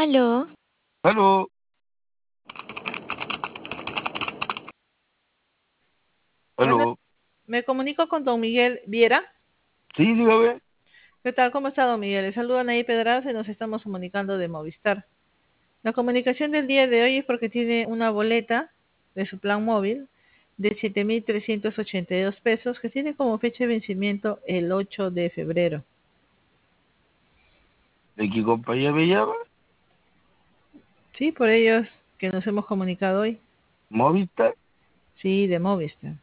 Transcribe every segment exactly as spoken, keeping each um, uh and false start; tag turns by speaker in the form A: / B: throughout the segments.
A: Aló.
B: Aló.
C: Bueno,
B: Aló.
C: me comunico con don Miguel Viera.
B: Sí, dígame.
C: ¿Qué tal? ¿Cómo está don Miguel? Le saluda Anaí Pedraza y nos estamos comunicando de Movistar. La comunicación del día de hoy es porque tiene una boleta de su plan móvil de siete mil trescientos ochenta y dos pesos que tiene como fecha de vencimiento el ocho de febrero.
B: ¿De qué compañía me llama?
C: Sí, por ello es que nos hemos comunicado hoy.
B: Movistar.
C: Sí, de Movistar.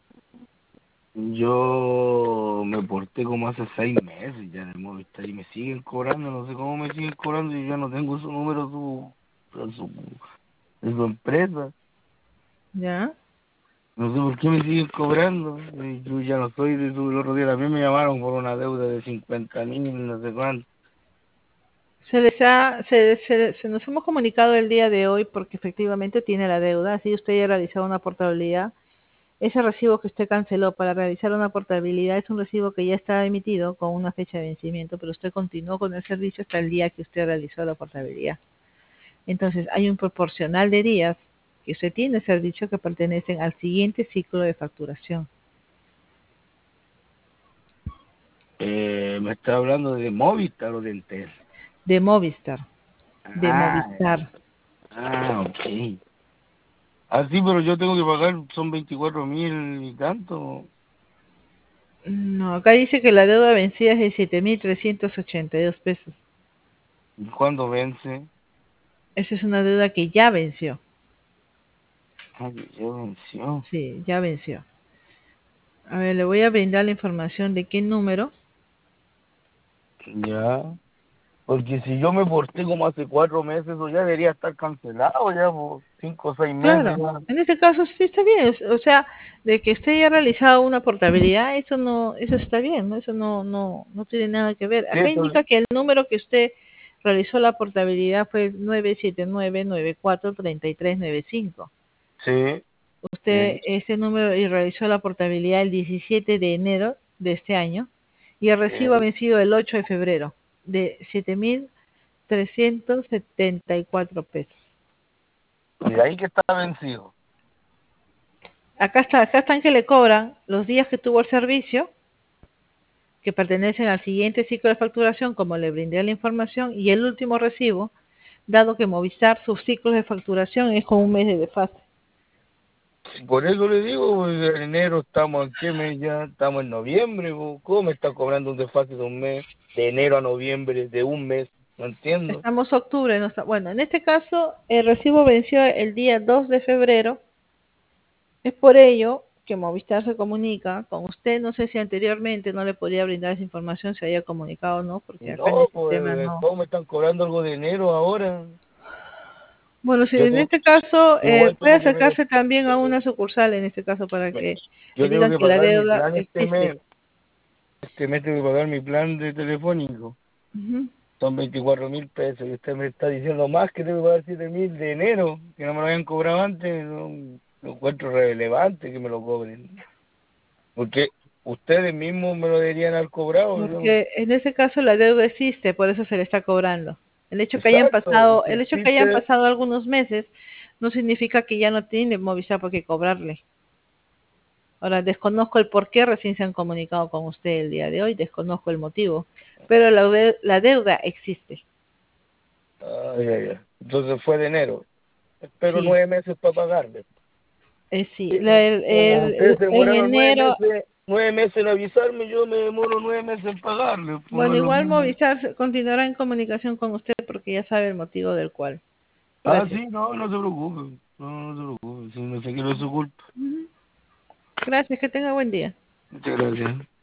B: Yo me porté como hace seis meses ya en el Movistar y me siguen cobrando, no sé cómo me siguen cobrando y yo no tengo su número su, de su, de su empresa.
C: ¿Ya?
B: No sé por qué me siguen cobrando. Y yo ya no soy de su, el otro día también me llamaron por una deuda de cincuenta mil, no sé cuánto.
C: Se les ha, se, se, se nos hemos comunicado el día de hoy porque efectivamente tiene la deuda. Así usted ya ha realizado una portabilidad. Ese recibo que usted canceló para realizar una portabilidad es un recibo que ya está emitido con una fecha de vencimiento, pero usted continuó con el servicio hasta el día que usted realizó la portabilidad. Entonces, hay un proporcional de días que usted tiene servicio que pertenecen al siguiente ciclo de facturación.
B: Eh, me está hablando de Movistar o de Entel.
C: De Movistar. De
B: Ah,
C: Movistar.
B: ah, ok. Ah, sí, pero yo tengo que pagar, son veinticuatro mil y tanto.
C: No, acá dice que la deuda vencida es de siete mil trescientos ochenta y dos pesos.
B: ¿Y cuándo vence?
C: Esa es una deuda que ya venció.
B: Ah, que ya venció.
C: Sí, ya venció. A ver, le voy a brindar la información de qué número.
B: Ya. Porque si yo me porté como hace cuatro meses, eso ya debería estar cancelado ya por cinco o seis meses.
C: Claro,
B: Ya.
C: en este caso sí está bien, o sea, de que usted haya realizado una portabilidad, eso no, eso está bien, ¿no? Eso no, no, no tiene nada que ver.
B: Sí,
C: Acá
B: entonces,
C: indica que el número que usted realizó la portabilidad fue nueve siete nueve nueve cuatro tres tres nueve cinco.
B: sí,
C: Usted
B: sí,
C: ese número y realizó la portabilidad el diecisiete de enero de este año y el recibo ha
B: sí.
C: vencido el ocho de febrero de siete mil trescientos setenta y cuatro pesos.
B: Y de ahí que está vencido.
C: Acá está, acá están que le cobran los días que tuvo el servicio, que pertenecen al siguiente ciclo de facturación, como le brindé la información, y el último recibo, dado que Movistar sus ciclos de facturación es con un mes de desfase.
B: Por eso le digo, pues, en enero estamos en qué mes ya, estamos en noviembre, pues, ¿cómo me está cobrando un desfase de un mes? De enero a noviembre, de un mes, no entiendo.
C: Estamos octubre, no está, bueno, en este caso el recibo venció el día dos de febrero, es por ello que Movistar se comunica con usted, no sé si anteriormente no le podía brindar esa información, se había comunicado o no, porque acá en
B: No,
C: el sistema
B: pues,
C: no.
B: ¿cómo me están cobrando algo de enero ahora?
C: Bueno, si
B: Yo
C: en
B: tengo,
C: este caso eh,
B: igual
C: puede
B: tengo que ver,
C: acercarse también a una sucursal, en este caso, para
B: me-
C: que le
B: yo tengo
C: digan
B: que
C: que la
B: pagar mi
C: deuda
B: plan este
C: existe.
B: mes, este mes tengo que pagar mi plan de telefónico,
C: Ujú.
B: son veinticuatro mil pesos, y usted me está diciendo más que tengo que pagar siete mil de enero, que no me lo habían cobrado antes, no, lo encuentro relevante que me lo cobren, porque ustedes mismos me lo deberían haber cobrado, yo,
C: Porque en ese caso la deuda existe, por eso se le está cobrando. El hecho que hayan
B: exacto,
C: pasado,
B: si
C: el hecho que hayan
B: existe,
C: pasado algunos meses no significa que ya no tiene Movistar por qué cobrarle. Ahora, desconozco el por qué recién se han comunicado con usted el día de hoy, desconozco el motivo, pero la, de- la deuda existe.
B: ay, ay, ay. Entonces fue de enero, espero
C: Sí,
B: nueve meses para pagarle.
C: eh, sí.
B: Sí,
C: La- el-
B: como
C: el-
B: ustedes
C: el-
B: se
C: en
B: demoraron nueve
C: enero.
B: meses, nueve meses en avisarme, yo me demoro nueve meses en pagarle, pues no
C: Bueno,
B: es lo
C: igual
B: mismo.
C: Movistar continuará en comunicación con usted porque ya sabe el motivo del cual.
B: Ah,
C: Gracias.
B: sí, no, no se preocupe, no, no se preocupe, si no sé que no es su culpa.
C: Ujú. Gracias, que tenga buen día.
B: Muchas gracias.